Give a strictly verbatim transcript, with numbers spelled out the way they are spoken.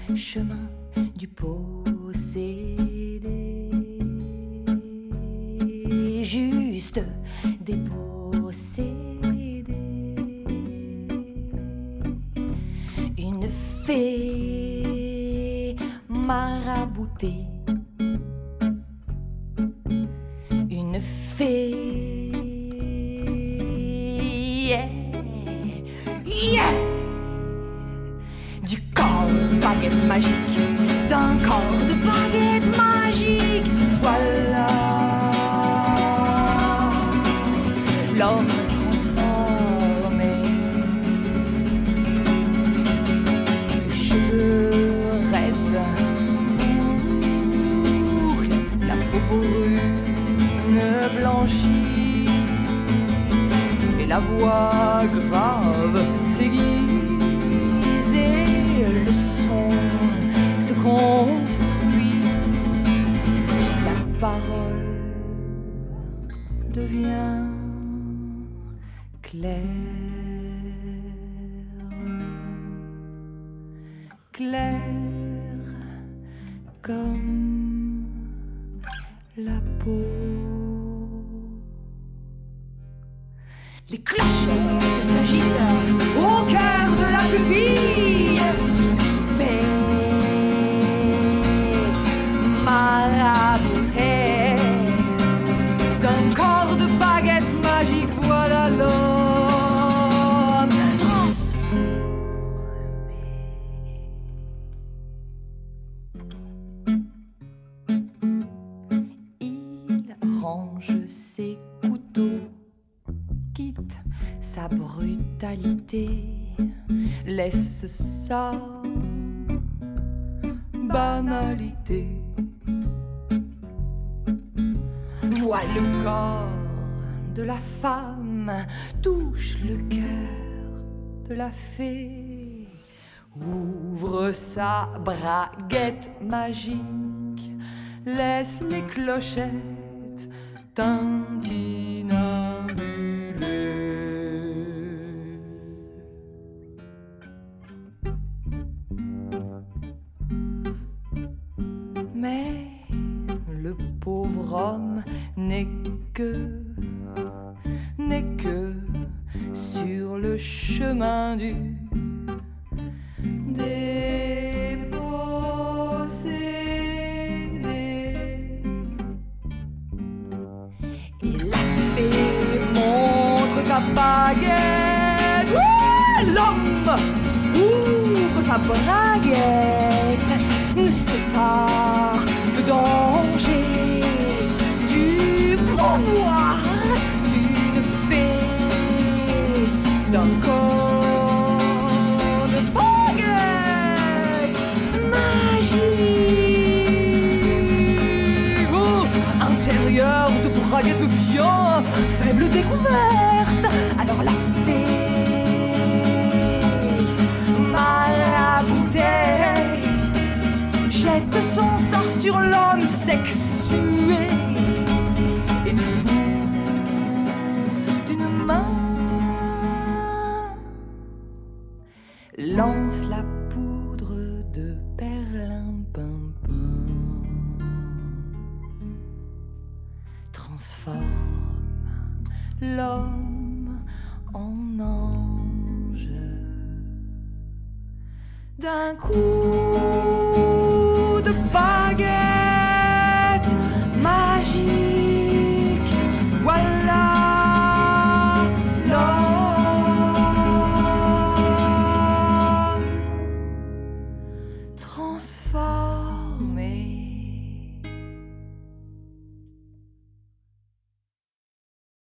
chemin du possédé. Juste dépossédé. Une fée maraboutée. Une fée. Yeah. Yeah. Du corps de baguette magique. D'un corps de baguette magique. Voilà. L'homme transformé. Cheveux raides, boucles, la peau brune blanchie et la voix grave s'aiguisée. Le son se construit, la parole devient claire, claire comme la peau. Les clochettes s'agitent au cœur de la pupille d'une fée maraboutée. D'un corps de baguette magique, voilà l'homme transformé. Il range ses couteaux, quitte sa brutalité, laisse sa banalité. Voit le corps de la femme, touche le cœur de la fée, ouvre sa braguette magique, laisse les clochettes tintinabuleuses. Mais le pauvre homme n'est que, n'est que sur le chemin du dépossédé. Et la fée montre sa baguette. Ouh, l'homme ouvre sa braguette, ne sait pas le danger du pouvoir d'une fée, d'un corps de baguette magique. Oh, intérieur de braguette bien, faible découverte. Alors la fée maraboutée jette son sort sur l'homme sexué et du bout d'une main lance la poudre de perlimpinpin, transforme l'homme en ange d'un coup.